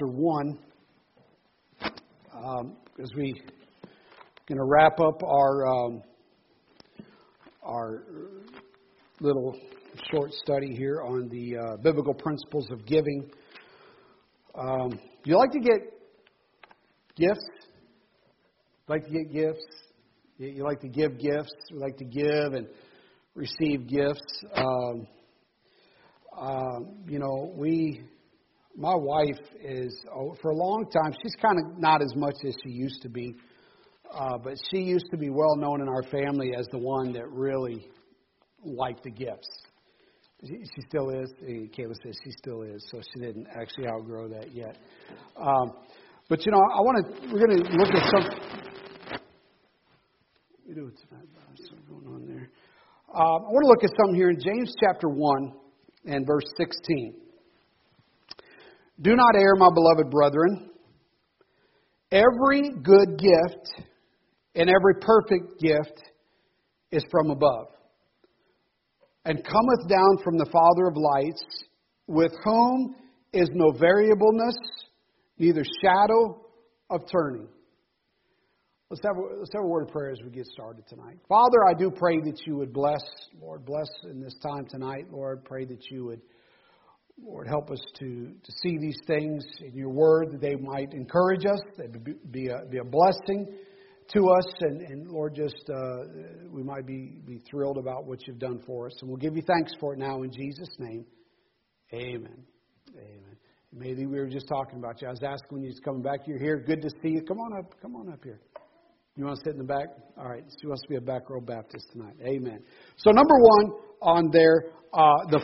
chapter 1, as we going to wrap up our little short study here on the biblical principles of giving. You like to get gifts? Like to get gifts? You like to give gifts? We like to give and receive gifts. My wife is, for a long time, she's kind of not as much as she used to be, but she used to be well known in our family as the one that really liked the gifts. She still is. Kayla says she still is, so she didn't actually outgrow that yet. But we're going to look at something. What are you doing tonight? What's going on there? I want to look at something here in James chapter 1 and verse 16. Do not err, my beloved brethren. Every good gift and every perfect gift is from above, and cometh down from the Father of lights, with whom is no variableness, neither shadow of turning. Let's have a word of prayer as we get started tonight. Father, I do pray that you would bless, Lord, bless in this time tonight. Lord, pray that you would, Lord, help us to see these things in your word, that they might encourage us, that be a blessing to us, and Lord, just we might be thrilled about what you've done for us. And we'll give you thanks for it now in Jesus' name. Amen. Amen. Maybe we were just talking about you. I was asking when you was coming back. You're here. Good to see you. Come on up. Come on up here. You want to sit in the back? All right. She wants to be a back row Baptist tonight. Amen. So number one on there, the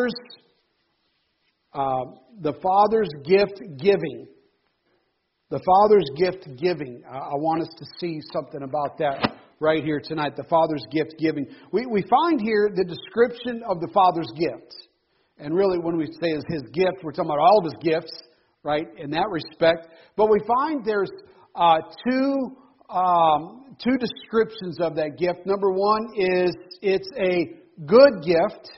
Father's gift giving. The Father's gift giving. I want us to see something about that right here tonight. The Father's gift giving. We find here the description of the Father's gifts. And really when we say is his gift, we're talking about all of his gifts, right, in that respect. But we find there's two descriptions of that gift. Number one is it's a good gift.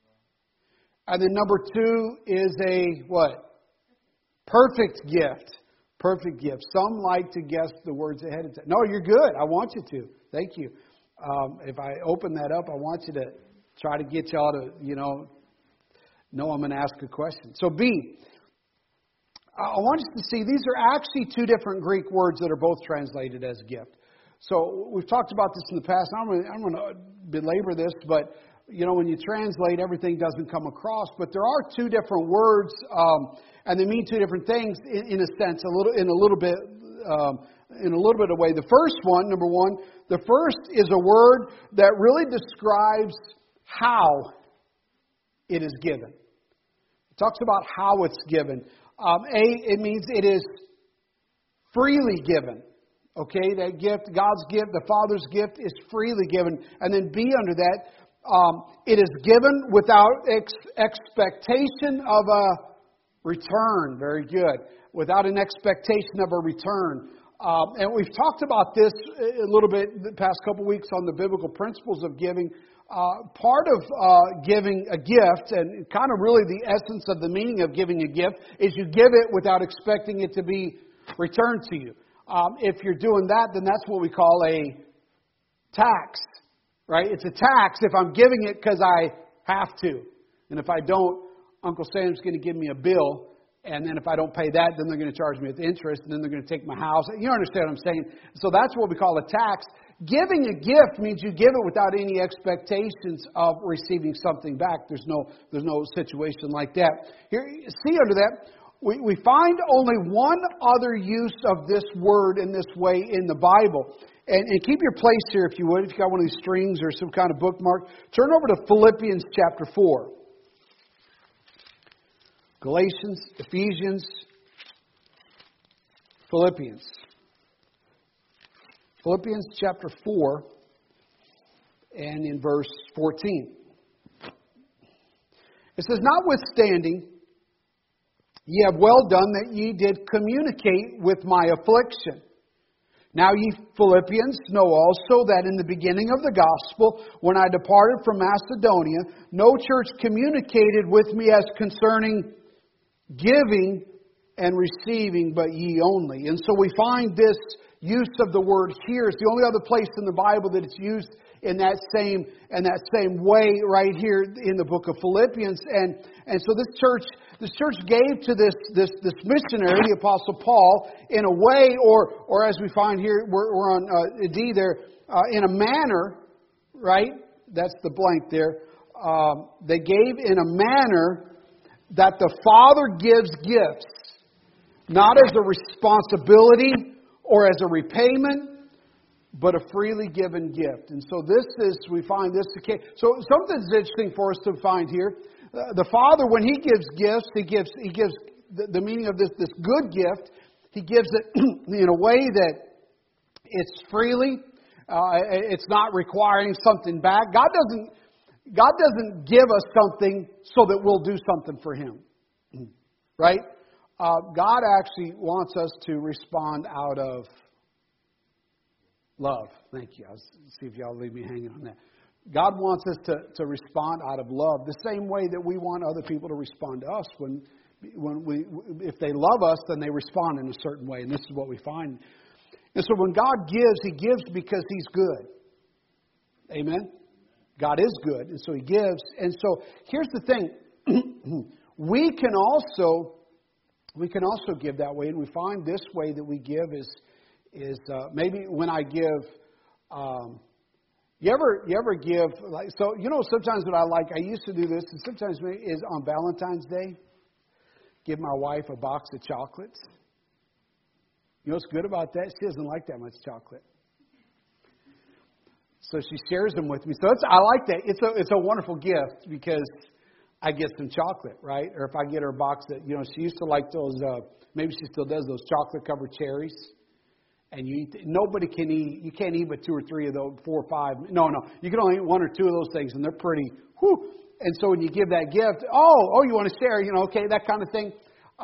And then number two is a what? Perfect gift. Perfect gift. Some like to guess the words ahead of time. No, you're good. I want you to. Thank you. If I open that up, I want you to try to get y'all to, know I'm going to ask a question. So B, I want you to see these are actually two different Greek words that are both translated as gift. So we've talked about this in the past. I'm going to belabor this, but when you translate, everything doesn't come across. But there are two different words, and they mean two different things in a sense, in a little bit of way. The first one, number one, the first is a word that really describes how it is given. It talks about how it's given. It means it is freely given. Okay, that gift, God's gift, the Father's gift is freely given. And then B under that, it is given without expectation of a return. Very good. Without an expectation of a return. And we've talked about this a little bit the past couple weeks on the biblical principles of giving. Part of giving a gift, and kind of really the essence of the meaning of giving a gift, is you give it without expecting it to be returned to you. If you're doing that, then that's what we call a tax. Right? It's a tax if I'm giving it because I have to. And if I don't, Uncle Sam's going to give me a bill. And then if I don't pay that, then they're going to charge me with interest. And then they're going to take my house. You understand what I'm saying? So that's what we call a tax. Giving a gift means you give it without any expectations of receiving something back. There's no situation like that. Here, see under that, we find only one other use of this word in this way in the Bible. And keep your place here if you would. If you got one of these strings or some kind of bookmark, turn over to Philippians chapter 4. Galatians, Ephesians, Philippians. Philippians chapter 4 and in verse 14. It says, notwithstanding, ye have well done that ye did communicate with my affliction. Now ye Philippians know also that in the beginning of the gospel, when I departed from Macedonia, no church communicated with me as concerning giving and receiving, but ye only. And so we find this use of the word here. It's the only other place in the Bible that it's used in that same way right here in the book of Philippians. And so this church gave to this missionary, the Apostle Paul, in a way, or as we find here, we're on D there, in a manner, right? That's the blank there. They gave in a manner that the Father gives gifts, not as a responsibility or as a repayment, but a freely given gift. And so we find this the case. So something's interesting for us to find here. The Father, when He gives gifts, He gives the meaning of this good gift. He gives it in a way that it's freely. It's not requiring something back. God doesn't give us something so that we'll do something for Him, right? God actually wants us to respond out of love. Thank you. I'll see if y'all leave me hanging on that. God wants us to respond out of love, the same way that we want other people to respond to us. If they love us, then they respond in a certain way, and this is what we find. And so when God gives, He gives because He's good. Amen? God is good, and so He gives. And so here's the thing. We can also give that way, and we find this way that we give is maybe when I give. You ever give, like, so, sometimes what I used to do this, and sometimes is on Valentine's Day, give my wife a box of chocolates. You know what's good about that? She doesn't like that much chocolate. So she shares them with me. So I like that. It's a wonderful gift because I get some chocolate, right? Or if I get her a box that, she used to like those, maybe she still does, those chocolate-covered cherries. And nobody can eat, you can't eat but 2 or 3 of those, 4 or 5. No, you can only eat 1 or 2 of those things, and they're pretty, whew. And so when you give that gift, you want to share, okay, that kind of thing.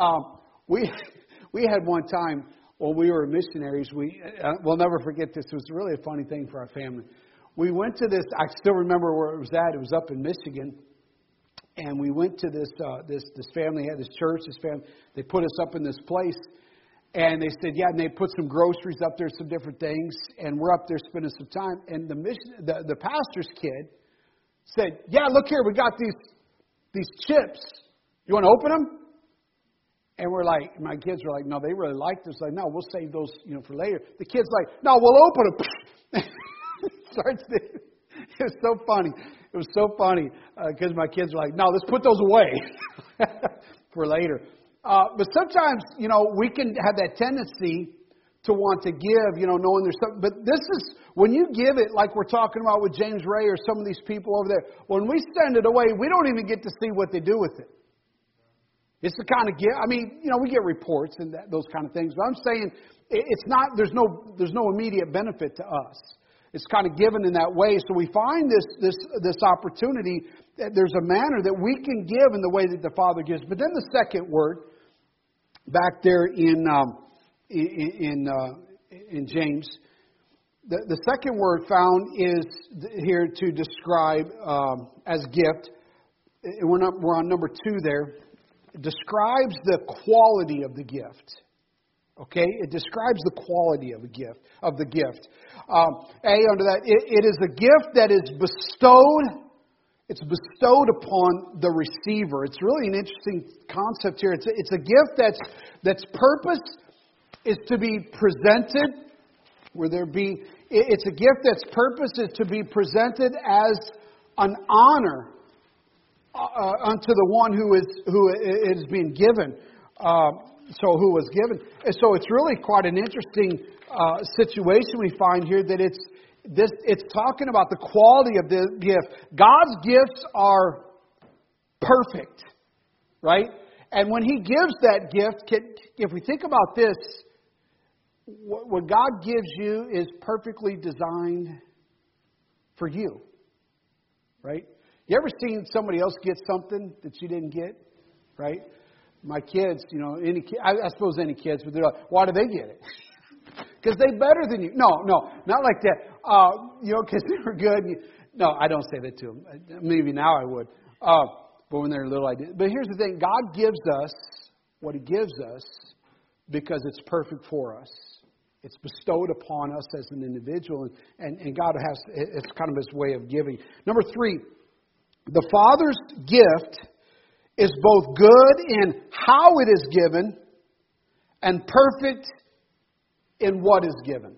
We had one time when we were missionaries, we'll never forget this. It was really a funny thing for our family. We went to this, I still remember where it was at. It was up in Michigan. And we went to this family, had this church, this family. They put us up in this place. And they said, and they put some groceries up there, some different things. And we're up there spending some time. And the pastor's kid said, look here, we got these chips. You want to open them? And we're like, my kids were like, no, they really like this. Like, no, we'll save those, for later. The kid's like, no, we'll open them. It was so funny. It was so funny because my kids were like, no, let's put those away for later. But sometimes, we can have that tendency to want to give, knowing there's something. But this is, when you give it, like we're talking about with James Ray or some of these people over there, when we send it away, we don't even get to see what they do with it. It's the kind of gift, we get reports and those kind of things. But I'm saying it's not, there's no immediate benefit to us. It's kind of given in that way. So we find this opportunity that there's a manner that we can give in the way that the Father gives. But then the second word, back there in James, the second word found is here to describe as gift. We're on number 2 there. It describes the quality of the gift. Okay, it describes the quality of the gift. Under that, it is a gift that is bestowed. It's bestowed upon the receiver. It's really an interesting concept here. It's a gift that's purpose is to be presented. It's a gift that's purpose is to be presented as an honor unto the one who is being given. Who was given. And so it's really quite an interesting situation we find here that it's talking about the quality of the gift. God's gifts are perfect, right? And when He gives that gift, if we think about this, what God gives you is perfectly designed for you, right? You ever seen somebody else get something that you didn't get, right? My kids, I suppose any kids, but they're like, why do they get it? Because they're better than you. No, not like that. Because they were good. No, I don't say that to them. Maybe now I would. But when they're little, I did. But here's the thing. God gives us, what He gives us because it's perfect for us. It's bestowed upon us as an individual, and God has, it's kind of His way of giving. Number 3, the Father's gift is both good in how it is given and perfect in what is given.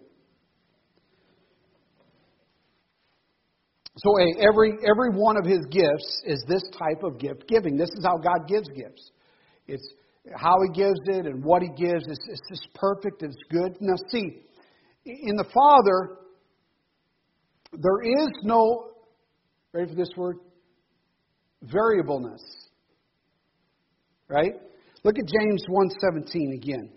So every one of His gifts is this type of gift giving. This is how God gives gifts. It's how He gives it and what He gives. It's just perfect. It's good. Now see, in the Father, there is no, ready for this word? Variableness. Right? Look at James 1:17 again.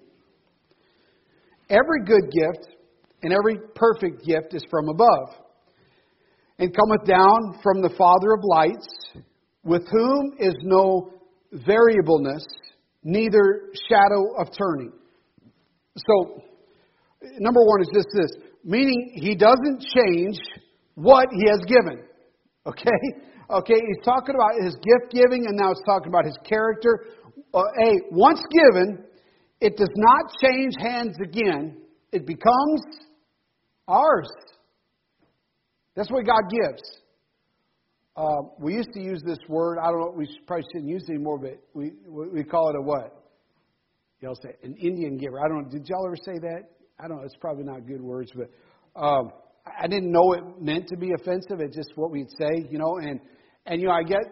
Every good gift and every perfect gift is from above, and cometh down from the Father of lights, with whom is no variableness, neither shadow of turning. So, number 1 is just this, meaning He doesn't change what He has given. Okay, He's talking about His gift giving, and now it's talking about His character. Once given, it does not change hands again. It becomes ours. That's what God gives. We used to use this word. I don't know. We probably shouldn't use it anymore, but we call it a what? Y'all say an Indian giver. I don't know. Did y'all ever say that? I don't know. It's probably not good words, but I didn't know it meant to be offensive. It's just what we'd say, And I get.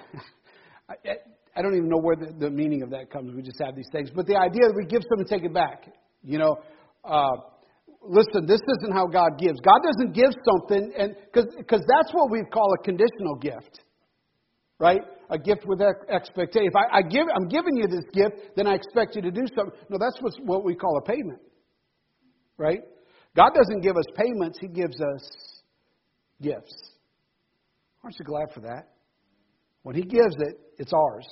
I don't even know where the meaning of that comes. We just have these things. But the idea that we give something and take it back. Listen, this isn't how God gives. God doesn't give something, and because that's what we call a conditional gift. Right? A gift with expectation. If I'm giving you this gift, then I expect you to do something. No, that's what we call a payment. Right? God doesn't give us payments. He gives us gifts. Aren't you glad for that? When He gives it, it's ours.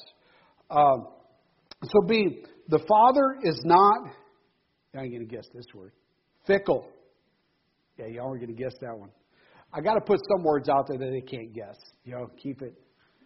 So B, the Father is not, I ain't going to guess this word, fickle. Yeah, y'all are going to guess that one. I got to put some words out there that they can't guess. Keep it.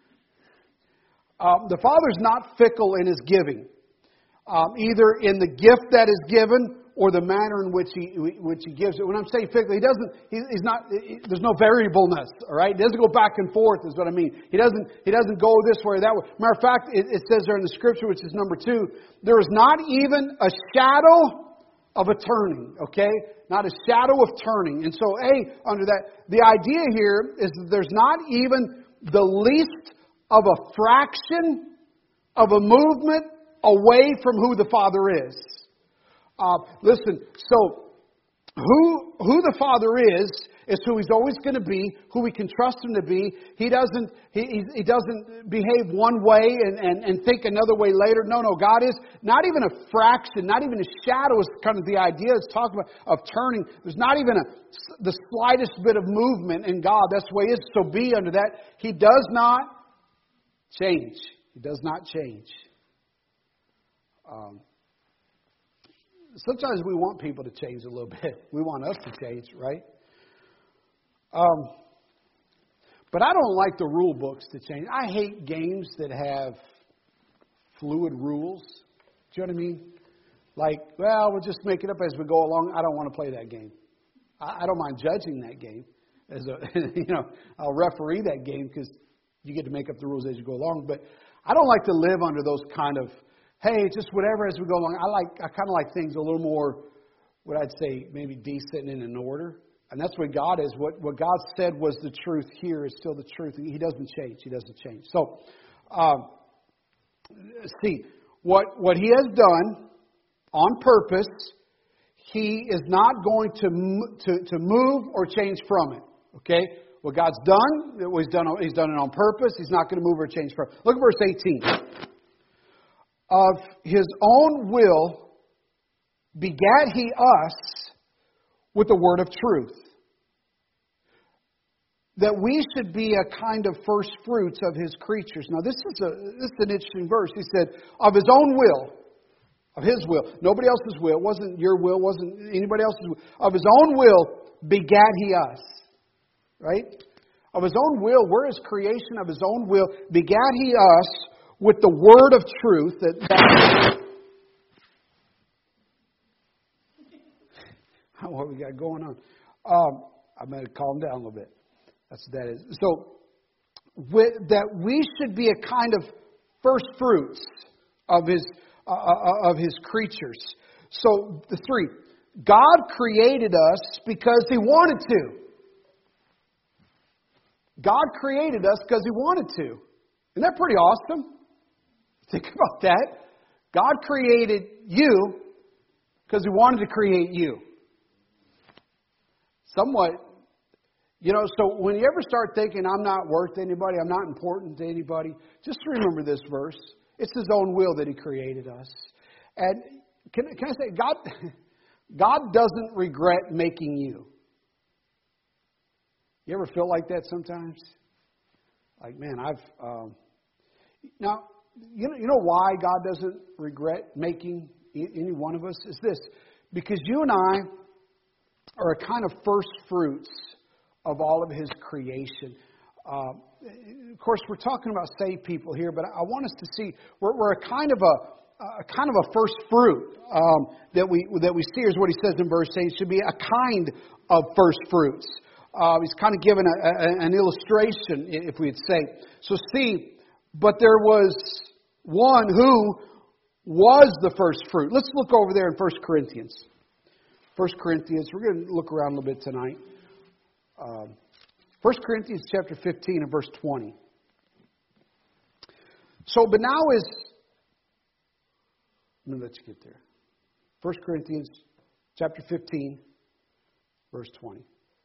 The Father's not fickle in His giving, either in the gift that is given or the manner in which he gives it. When I'm saying fickle, he's not. There's no variableness. All right, he doesn't go back and forth. Is what I mean. He doesn't go this way or that way. Matter of fact, it says there in the Scripture, which is number 2, there is not even a shadow of a turning. Okay, not a shadow of turning. And so, under that, the idea here is that there's not even the least of a fraction of a movement away from who the Father is. Listen, so who the Father is who He's always going to be, who we can trust Him to be. He doesn't behave one way and think another way later. No, God is not even a fraction, not even a shadow is kind of the idea it's talking about of turning. There's not even the slightest bit of movement in God. That's the way He is. So be under that. He does not change. He does not change. Sometimes we want people to change a little bit. We want us to change, right? But I don't like the rule books to change. I hate games that have fluid rules. Do you know what I mean? Like, well, we'll just make it up as we go along. I don't want to play that game. I don't mind judging that game. I'll referee that game because you get to make up the rules as you go along. But I don't like to live under those kind of, hey, just whatever as we go along. I kind of like things a little more, what I'd say, maybe decent and in order. And that's what God is. What God said was the truth here is still the truth. He doesn't change. He doesn't change. So, see, what He has done on purpose, He is not going to move or change from it. Okay? What God's done, He's done it on purpose. He's not going to move or change from it. Look at verse 18. Of His own will begat He us with the word of truth, that we should be a kind of first fruits of His creatures. Now this is an interesting verse. He said, of His own will, of His will, nobody else's will, wasn't your will, wasn't anybody else's will. Of His own will begat He us. Right? Of His own will, we're His creation. Of His own will begat He us with the word of truth, that what we got going on. I'm going to calm down a little bit. That's what that is. So, that we should be a kind of first fruits of His creatures. So, the three. God created us because He wanted to. God created us because He wanted to. Isn't that pretty awesome? Think about that. God created you because He wanted to create you. Somewhat, so when you ever start thinking, I'm not worth anybody, I'm not important to anybody, just remember this verse. It's His own will that He created us. And can I say, God doesn't regret making you. You ever feel like that sometimes? Like, man, now, you know why God doesn't regret making any one of us? Is this. Because you and I are a kind of first fruits of all of His creation. Of course, we're talking about saved people here, but I want us to see we're a kind of a first fruit that we see. Here's what he says in verse 8: it should be a kind of first fruits. He's kind of given an illustration, if we'd say. So see, but there was one who was the first fruit. Let's look over there in 1 Corinthians. 1 Corinthians, we're going to look around a little bit tonight. 1 Corinthians chapter 15 and verse 20. So, but now is... Let me let you get there. 1 Corinthians chapter 15, verse 20.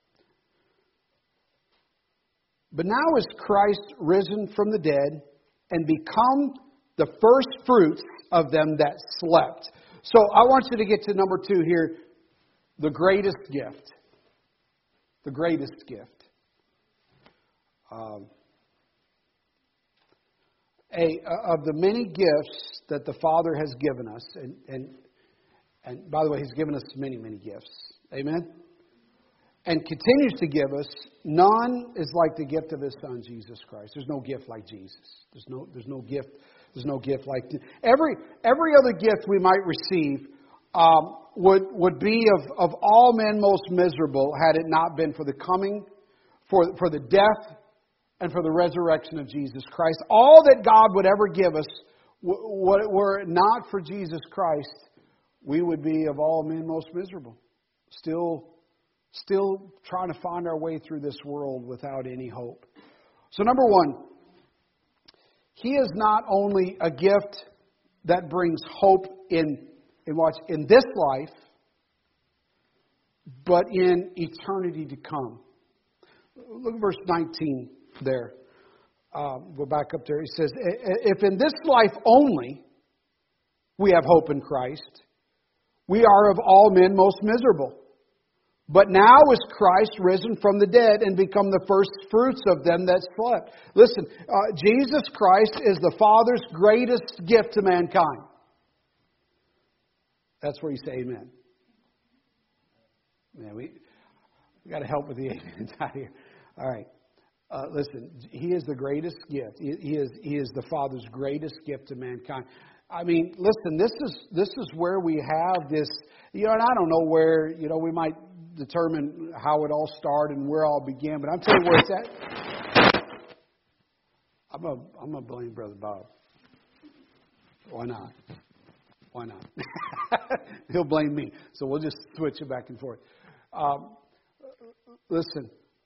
But now is Christ risen from the dead and become the first fruits of them that slept. So I want you to get to number 2 here. The greatest gift. The greatest gift. Of the many gifts that the Father has given us, and by the way, He's given us many, many gifts. Amen? And continues to give us, none is like the gift of His Son, Jesus Christ. There's no gift like Jesus. There's no gift like every other gift we might receive would be of all men most miserable had it not been for the coming, for the death, and for the resurrection of Jesus Christ. All that God would ever give us, were it not for Jesus Christ, we would be of all men most miserable. Still trying to find our way through this world without any hope. So number 1, He is not only a gift that brings hope in this life, but in eternity to come. Look at verse 19 there. Go back up there. He says, if in this life only we have hope in Christ, we are of all men most miserable. But now is Christ risen from the dead and become the first fruits of them that slept. Listen, Jesus Christ is the Father's greatest gift to mankind. That's where you say amen. Man, we got to help with the amen out here. All right. Listen, He is the greatest gift. He is the Father's greatest gift to mankind. I mean, listen, this is where we have this, and I don't know where, we might determine how it all started and where it all began, but I'm telling you where it's at. I'm gonna blame Brother Bob. Why not? Why not? He'll blame me. So we'll just switch it back and forth. Listen,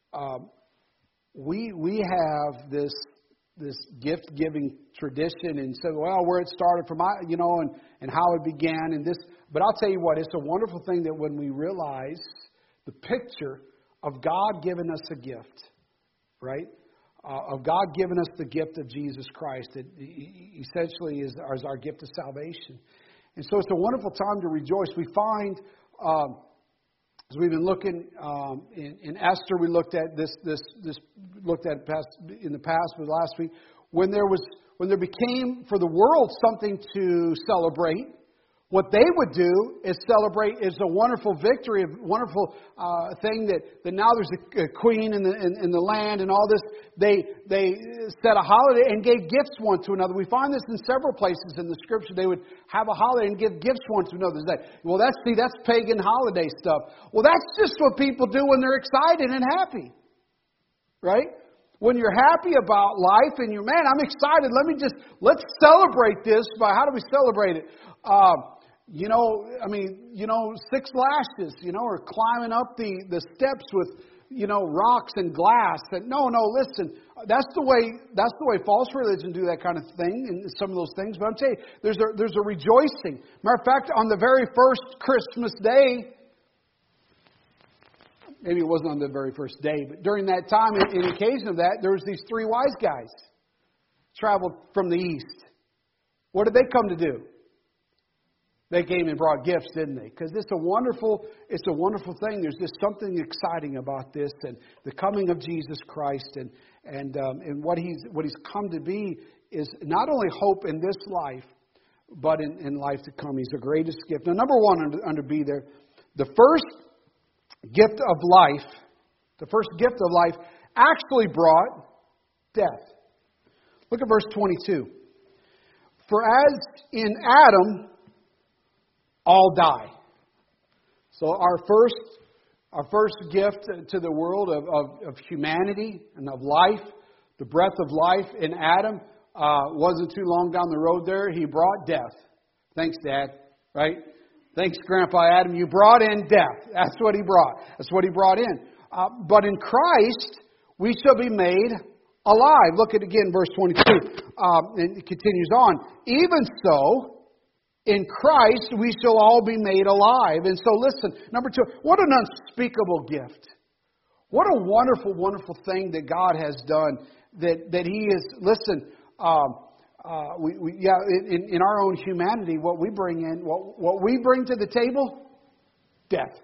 we have this gift giving tradition, and so where it started from, and how it began, and this. But I'll tell you what, it's a wonderful thing that when we realize the picture of God giving us a gift, right? Of God giving us the gift of Jesus Christ, that essentially is our gift of salvation. And so it's a wonderful time to rejoice. We find, as we've been looking in Esther, we looked at this looked at in the past, but last week, when there became for the world something to celebrate, What they would do is celebrate is a wonderful victory, a wonderful thing that now there's a queen in the land and all this. They set a holiday and gave gifts one to another. We find this in several places in the Scripture. They would have a holiday and give gifts one to another. Well, that's pagan holiday stuff. Well, that's just what people do when they're excited and happy, right? When you're happy about life and you're, man, I'm excited. Let's celebrate this. How do we celebrate it? 6 lashes, or climbing up the steps with, rocks and glass. And no, listen, that's the way false religion do that kind of thing and some of those things. But I'm telling you, there's a rejoicing. Matter of fact, on the very first Christmas day, maybe it wasn't on the very first day, but during that time, in occasion of that, there was these 3 wise guys traveled from the east. What did they come to do? They came and brought gifts, didn't they? Because it's a wonderful thing. There's just something exciting about this and the coming of Jesus Christ and what he's come to be is not only hope in this life, but in life to come. He's the greatest gift. Now, number 1 under B there, the first gift of life actually brought death. Look at verse 22. For as in Adam all die. So our first gift to the world of humanity and of life, the breath of life in Adam, wasn't too long down the road there. He brought death. Thanks, Dad. Right? Thanks, Grandpa Adam. You brought in death. That's what he brought. That's what he brought in. But in Christ, we shall be made alive. Look at again, verse 22. And it continues on. Even so, in Christ, we shall all be made alive. And so listen, number 2, what an unspeakable gift. What a wonderful, wonderful thing that God has done. That He is, listen, in our own humanity, what we bring to the table, death.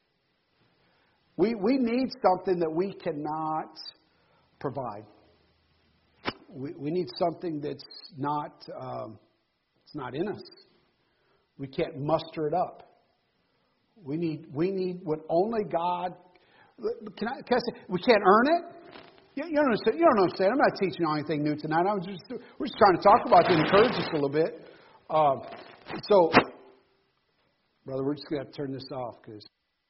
We need something that we cannot provide. We need something that's not, it's not in us. We can't muster it up. We need what only God. Can I say? We can't earn it. You don't understand. You don't understand. I'm not teaching you anything new tonight. We're just trying to talk about it to encourage us a little bit. So, brother, we're just going to have to turn this off because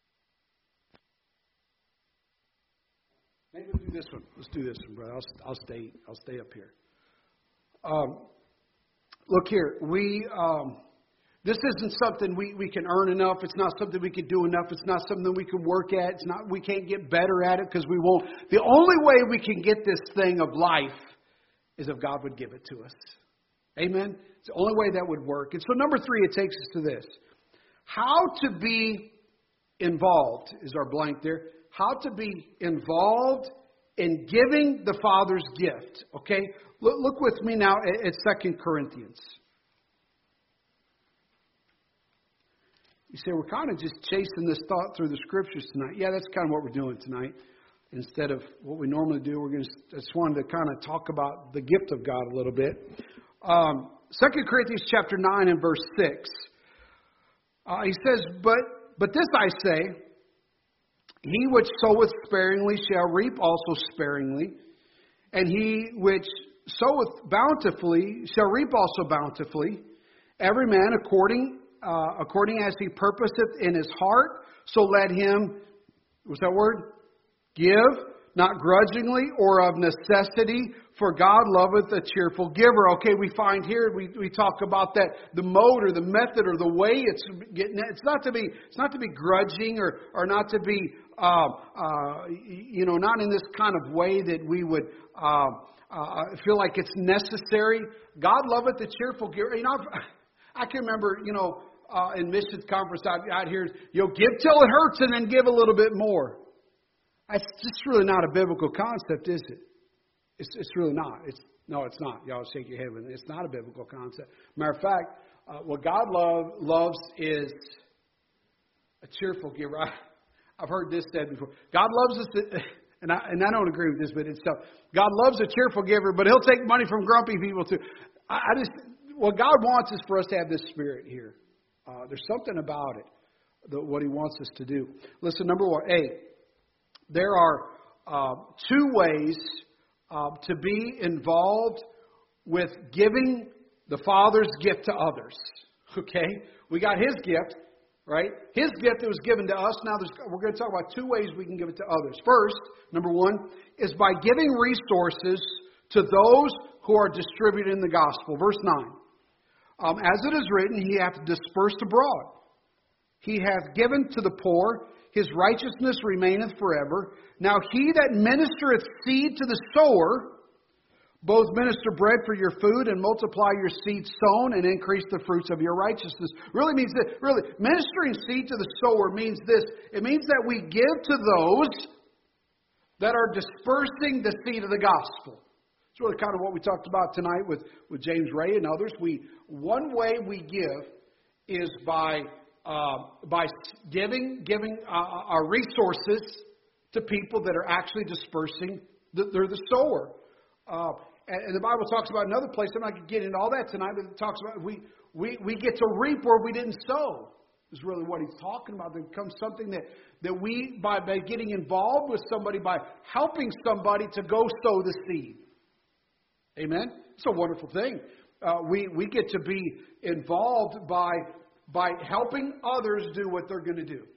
maybe we'll do this one. Let's do this one, brother. I'll stay up here. Look here, this isn't something we can earn enough. It's not something we can do enough. It's not something we can work at. We can't get better at it because we won't. The only way we can get this thing of life is if God would give it to us. Amen? It's the only way that would work. And so number 3, it takes us to this. How to be involved is our blank there. How to be involved in giving the Father's gift. Okay? Look with me now at 2 Corinthians. You say, we're kind of just chasing this thought through the Scriptures tonight. Yeah, that's kind of what we're doing tonight. Instead of what we normally do, I just wanted to kind of talk about the gift of God a little bit. 2 Corinthians chapter 9 and verse 6. He says, But this I say, he which soweth sparingly shall reap also sparingly, and he which soweth bountifully shall reap also bountifully. Every man according as he purposeth in his heart, so let him, what's that word? Give, not grudgingly or of necessity, for God loveth a cheerful giver. Okay, we find here, we talk about that, the mode or the method or the way it's getting, it's not to be grudging or not to be, not in this kind of way that we would feel like it's necessary. God loveth a cheerful giver. I can remember, in missions conference out here, give till it hurts and then give a little bit more. That's just really not a biblical concept, is it? It's really not. It's not. Y'all shake your head with it. It's not a biblical concept. Matter of fact, what God loves is a cheerful giver. I've heard this said before. God loves us, and I don't agree with this, but it's tough. God loves a cheerful giver, but He'll take money from grumpy people too. What God wants is for us to have this spirit here There's something about it, what He wants us to do. Listen, number one, there are two ways to be involved with giving the Father's gift to others. Okay? We got His gift, right? His gift that was given to us. Now we're going to talk about two ways we can give it to others. First, number one, is by giving resources to those who are distributing the gospel. Verse 9. As it is written, He hath dispersed abroad. He hath given to the poor. His righteousness remaineth forever. Now He that ministereth seed to the sower, both minister bread for your food and multiply your seed sown and increase the fruits of your righteousness. Really means that, ministering seed to the sower means this. It means that we give to those that are dispersing the seed of the gospel. It's really kind of what we talked about tonight with James Ray and others. One way we give is by giving our resources to people that are actually dispersing. They're the sower. And the Bible talks about another place. I'm not going to get into all that tonight, but it talks about we get to reap where we didn't sow. Is really what he's talking about. There becomes something that we, by getting involved with somebody, by helping somebody to go sow the seed. Amen? It's a wonderful thing. We get to be involved by helping others do what they're going to do.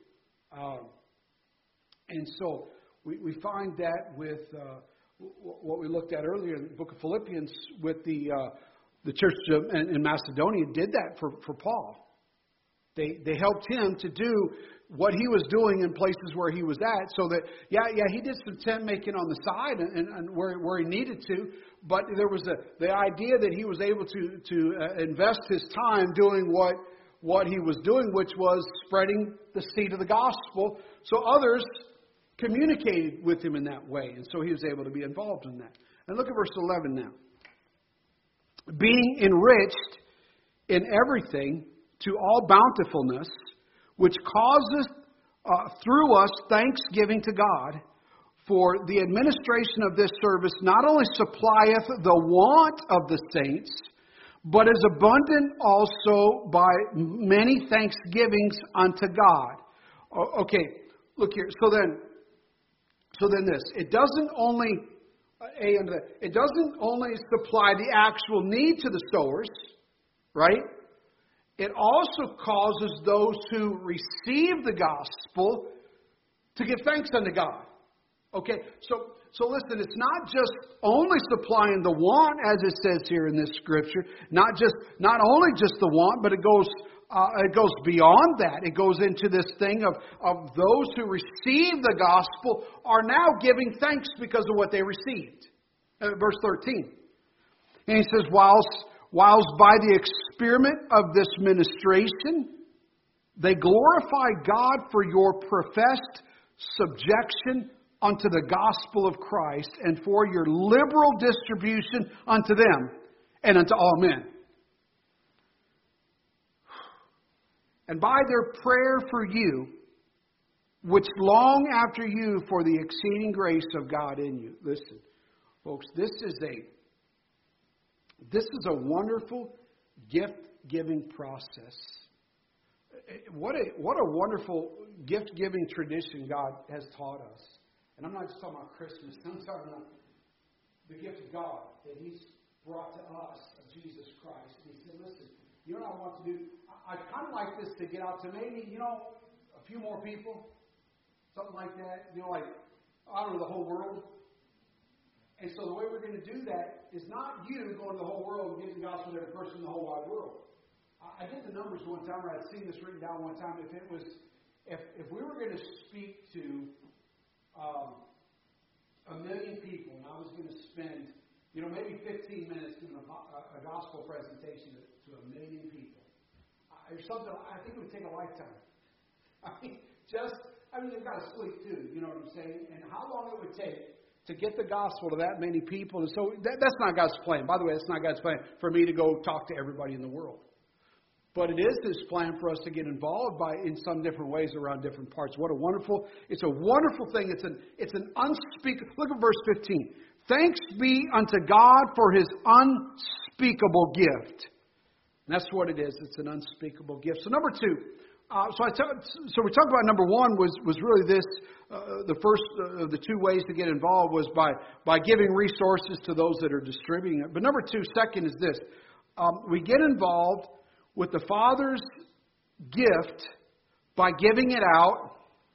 And so we find that with what we looked at earlier in the book of Philippians with the church in Macedonia did that for Paul. They helped him to do what he was doing in places where he was at, so that he did some tent making on the side and where he needed to, but there was the idea that he was able to invest his time doing what he was doing, which was spreading the seed of the gospel, so others communicated with him in that way, and so he was able to be involved in that. And look at verse 11 now. Being enriched in everything to all bountifulness, which causes through us thanksgiving to God, for the administration of this service not only supplieth the want of the saints, but is abundant also by many thanksgivings unto God. Okay, look here. So then this. It doesn't only supply the actual need to the sowers, right? It also causes those who receive the gospel to give thanks unto God. Okay, so listen, it's not just only supplying the want, as it says here in this scripture. Not only just the want, but it goes beyond that. It goes into this thing of those who receive the gospel are now giving thanks because of what they received. Verse 13. And he says, whilst by the experiment of this ministration, they glorify God for your professed subjection unto the gospel of Christ, and for your liberal distribution unto them and unto all men. And by their prayer for you, which long after you for the exceeding grace of God in you. Listen, folks, this is a wonderful gift-giving process. What a wonderful gift-giving tradition God has taught us. And I'm not just talking about Christmas. I'm talking about the gift of God that He's brought to us of Jesus Christ. And He said, listen, you know what I want to do? I kind of like this to get out to maybe, a few more people. Something like that. Like, I don't know, the whole world. And so the way we're going to do that is not you going to the whole world and giving the gospel to every person in the whole wide world. I did the numbers one time, or I'd seen this written down one time. If we were going to speak to 1 million people, and I was going to spend, maybe 15 minutes doing a gospel presentation to 1 million people. Or something, I think it would take a lifetime. You've got to sleep too, you know what I'm saying? And how long it would take to get the gospel to that many people. And so that's not God's plan. By the way, that's not God's plan for me to go talk to everybody in the world. But it is His plan for us to get involved in some different ways around different parts. It's a wonderful thing. It's an unspeakable. Look at verse 15. Thanks be unto God for His unspeakable gift. And that's what it is. It's an unspeakable gift. So number two, so we talked about number one was really this. The first of the two ways to get involved was by giving resources to those that are distributing it. But number two, second is this. We get involved with the Father's gift by giving it out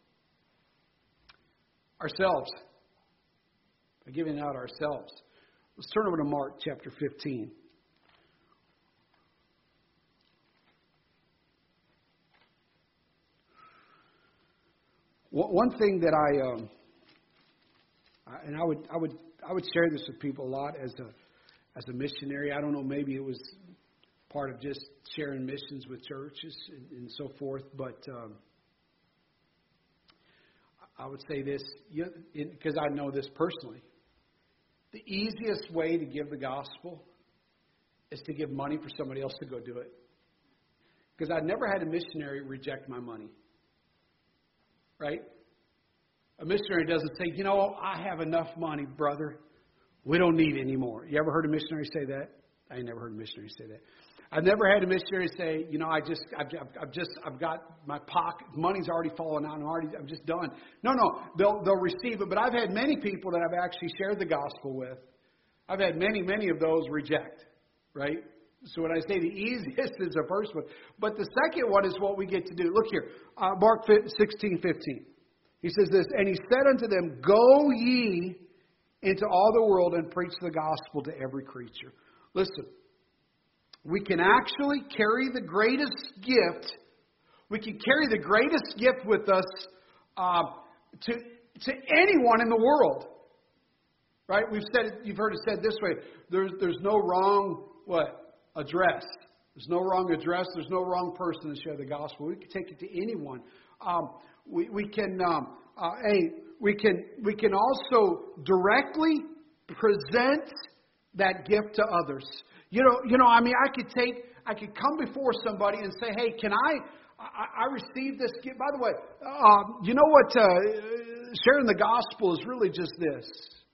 ourselves. By giving it out ourselves. Let's turn over to Mark chapter 15. One thing that I would share this with people a lot as a missionary. I don't know, maybe it was part of just sharing missions with churches and so forth, but I would say this because I know this personally. The easiest way to give the gospel is to give money for somebody else to go do it. Because I've never had a missionary reject my money. Right? A missionary doesn't say, I have enough money, brother. We don't need any more. You ever heard a missionary say that? I never heard a missionary say that. I've never had a missionary say, I've got my pocket, money's already fallen out, I'm just done. No, they'll receive it. But I've had many people that I've actually shared the gospel with. I've had many of those reject, right? So when I say the easiest is the first one. But the second one is what we get to do. Look here, Mark 16:15. He says this, and he said unto them, go ye into all the world and preach the gospel to every creature. Listen, we can actually carry the greatest gift. We can carry the greatest gift with us to anyone in the world. Right? You've heard it said this way. There's no wrong address. There's no wrong address. There's no wrong person to share the gospel. We can take it to anyone. We can also directly present that gift to others. I could come before somebody and say, hey, can I received this gift? By the way, you know what? Sharing the gospel is really just this.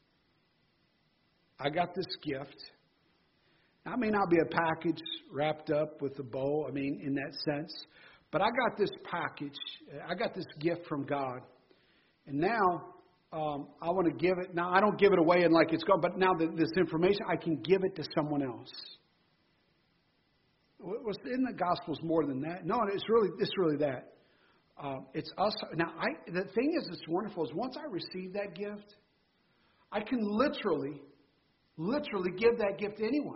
I got this gift. I may not be a package wrapped up with a bow, in that sense. But I got this package. I got this gift from God. And now I want to give it. Now, I don't give it away and like it's gone. But now this information, I can give it to someone else. What's in the gospel is more than that. No, it's really that. It's us. Now, the thing is, it's wonderful, is once I receive that gift, I can literally give that gift to anyone.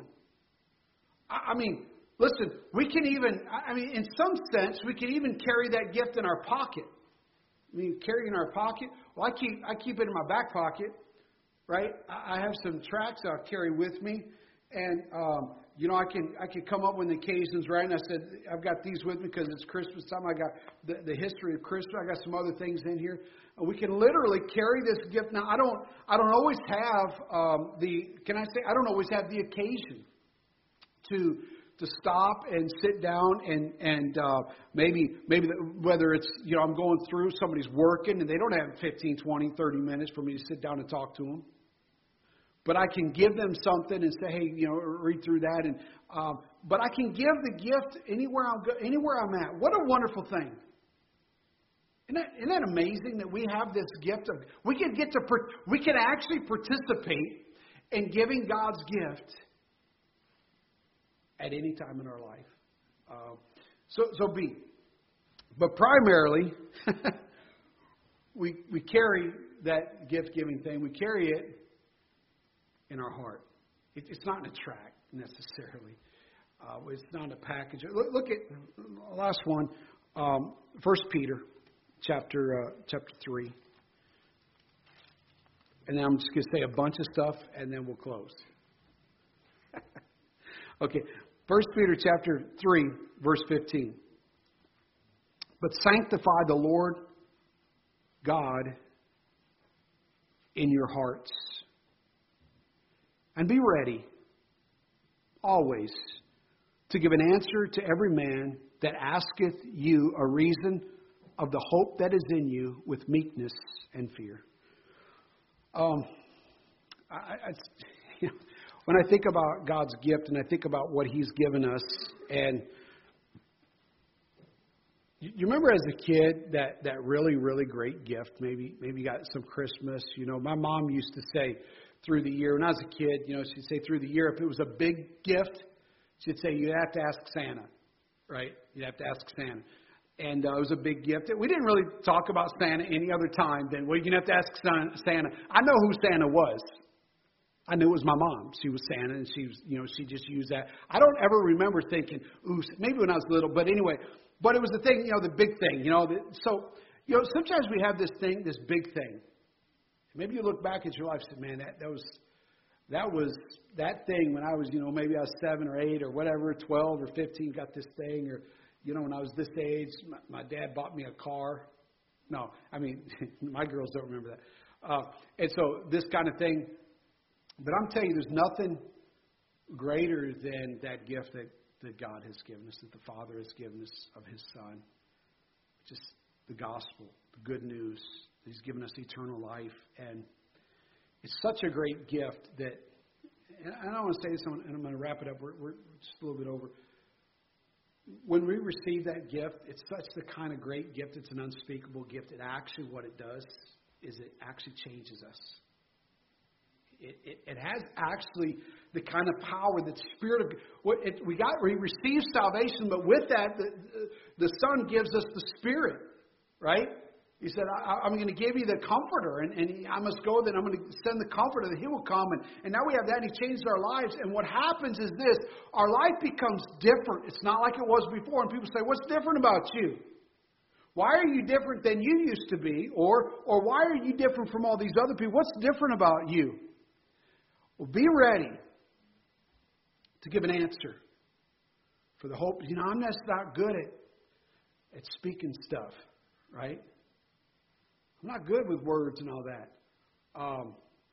Listen, we can even, in some sense, we can even carry that gift in our pocket. Carry in our pocket? Well, I keep it in my back pocket, right? I have some tracts I'll carry with me. And, I can come up when the occasion's right. And I said, I've got these with me because it's Christmas time. I got the history of Christmas. I got some other things in here. And we can literally carry this gift. Now, I don't always have I don't always have the occasion to stop and sit down and maybe whether it's, I'm going through, somebody's working and they don't have 15, 20, 30 minutes for me to sit down and talk to them. But I can give them something and say, hey, read through that. And but I can give the gift anywhere I'm at. What a wonderful thing. Isn't that amazing that we have this gift of, we can actually participate in giving God's gift at any time in our life. So B. But primarily, we carry that gift-giving thing. We carry it in our heart. It's not in a tract necessarily. It's not a package. Look at the last one, 1 Peter chapter 3. And then I'm just going to say a bunch of stuff, and then we'll close. Okay, 1 Peter chapter 3, verse 15. But sanctify the Lord God in your hearts, and be ready always to give an answer to every man that asketh you a reason of the hope that is in you with meekness and fear. when I think about God's gift and I think about what He's given us, and you remember as a kid that really, really great gift, maybe you got some Christmas. My mom used to say through the year, when I was a kid, she'd say through the year, if it was a big gift, she'd say you have to ask Santa, right? You'd have to ask Santa. And it was a big gift. We didn't really talk about Santa any other time than, well, you're going to have to ask Santa. I know who Santa was. I knew it was my mom. She was Santa, and she just used that. I don't ever remember thinking, ooh, maybe when I was little, but anyway. But it was the thing, the big thing, So, sometimes we have this thing, this big thing. Maybe you look back at your life and say, man, that was that thing when I was, maybe I was 7 or 8 or whatever, 12 or 15, got this thing. Or, when I was this age, my dad bought me a car. No, I mean, my girls don't remember that. And so this kind of thing. But I'm telling you, there's nothing greater than that gift that God has given us, that the Father has given us of His Son. Just the gospel, the good news. He's given us eternal life. And it's such a great gift that, and I don't want to say this, and I'm going to wrap it up. We're just a little bit over. When we receive that gift, it's such the kind of great gift. It's an unspeakable gift. It actually, what it does is it actually changes us. It has actually the kind of power that Spirit of we receive salvation, but with that, the Son gives us the Spirit, right? He said, I'm going to give you the Comforter, and I must go, then I'm going to send the Comforter, that He will come. And now we have that, and He changed our lives. And what happens is this, our life becomes different. It's not like it was before. And people say, what's different about you? Why are you different than you used to be? Or why are you different from all these other people? What's different about you? Well, be ready to give an answer for the hope. I'm just not good at speaking stuff, right? I'm not good with words and all that. Well,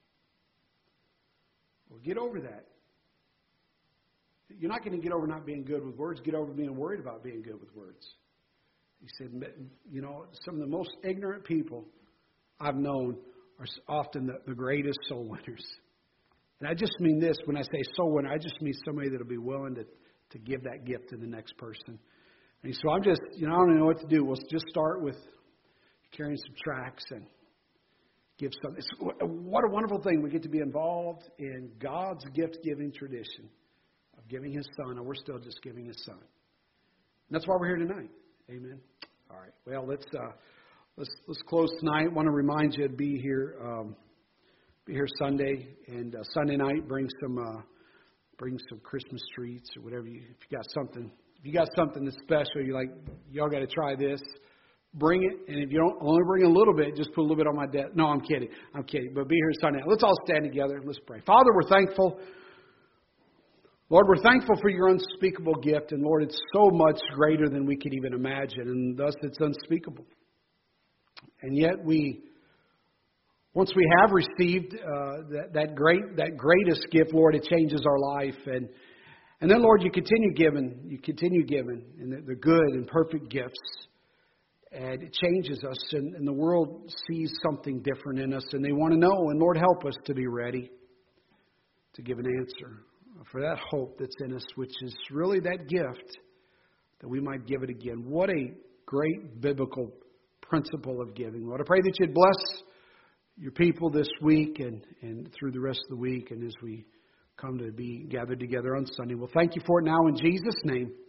get over that. You're not going to get over not being good with words. Get over being worried about being good with words. He said, some of the most ignorant people I've known are often the greatest soul winners. And I just mean this, when I say soul winner, I just mean somebody that will be willing to give that gift to the next person. And so I'm just, I don't know what to do. We'll just start with carrying some tracts and give some. What a wonderful thing. We get to be involved in God's gift-giving tradition of giving His Son, and we're still just giving His Son. And that's why we're here tonight. Amen. All right. Well, let's close tonight. I want to remind you to be here Sunday, and Sunday night bring some Christmas treats or whatever. If you got something that's special, you're like, y'all got to try this. Bring it, and if you don't only bring a little bit, just put a little bit on my desk. No, I'm kidding. But be here Sunday. Let's all stand together and let's pray. Father, we're thankful. Lord, we're thankful for your unspeakable gift, and Lord, it's so much greater than we could even imagine, and thus it's unspeakable. And yet once we have received that greatest gift, Lord, it changes our life, and then Lord, you continue giving, and the good and perfect gifts. And it changes us, and the world sees something different in us, and they want to know. And Lord, help us to be ready to give an answer for that hope that's in us, which is really that gift, that we might give it again. What a great biblical principle of giving. Lord, I pray that you'd bless your people this week and through the rest of the week, and as we come to be gathered together on Sunday. Well, thank you for it now in Jesus' name.